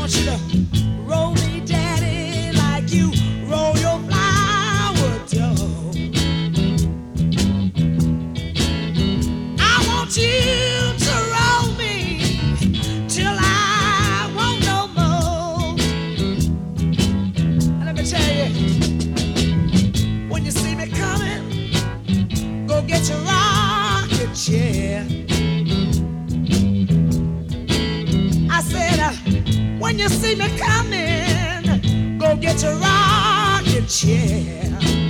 want you to roll me, daddy, like you roll your flower dough. I want you to roll me till I won't no more. And let me tell you, when you see me coming, go get your rocking chair. I said, when you see me coming, go get your rocking chair.